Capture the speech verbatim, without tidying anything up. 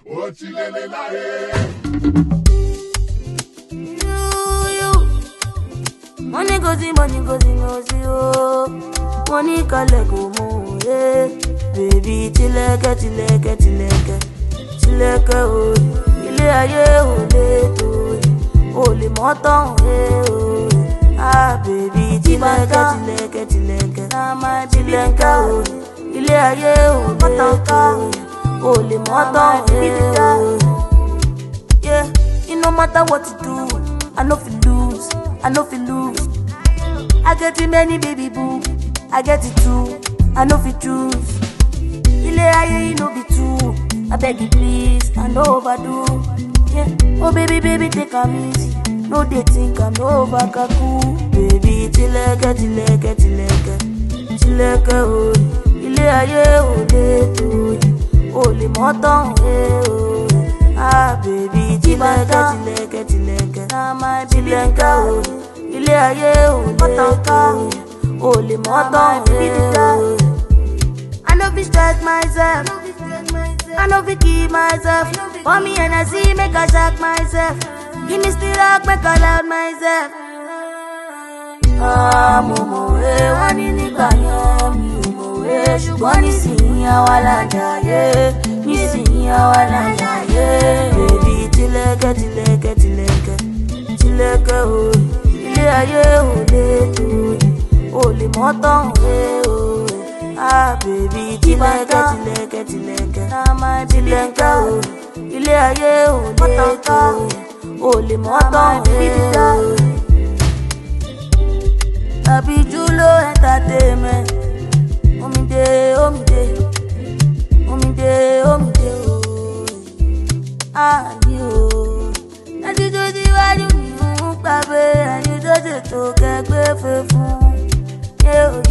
Ochilele lae. Money goes in, money goes in, goes in, oh. Money collect mo, eh. Baby, tileke, tileke, tileke, tileke, oh. Ile aye o le to, o le moton, eh, oh. Ah, baby, tileke, tileke, tileke, tileke, oh. Ile aye o le to, o le moton, eh, oh. Yeah, it no matter what you do, I know fi lose, I know fi lose. I get too many baby boo, I get it too, I know fi choose. Ile aye you no be too, I beg you please, I no overdo. Yeah, oh baby baby take a easy, no they think I'm over kaku. Baby tileke tileke tileke, tileke oh. Ile aye oh le to, oh le moton eh oh. Ah baby tileke tileke tileke, tileke oh. Ile aye o le to, o le moton eh. I know fi stress myself, I know fi keep myself. For me and I see make I shock myself. Give me still rock make I loud myself. Ah momo eh wani nígbà yẹn mi ò mọ̀ eh ṣùgbọ́n nísìnyí àwa là ń jayé, nísìnyí àwa là ń jayé. Baby tileke tileke tileke, tileke oh. Ile aye o le to, o le moton eh oh. Ah baby tileke tileke tileke, tileke oh. Ile aye o le to, o le moton eh oh. Abi Julo entertainment, omide omide, omide omide oh. Ah yo, ati jodi wa ni babe, and you just to get grateful. Yeah,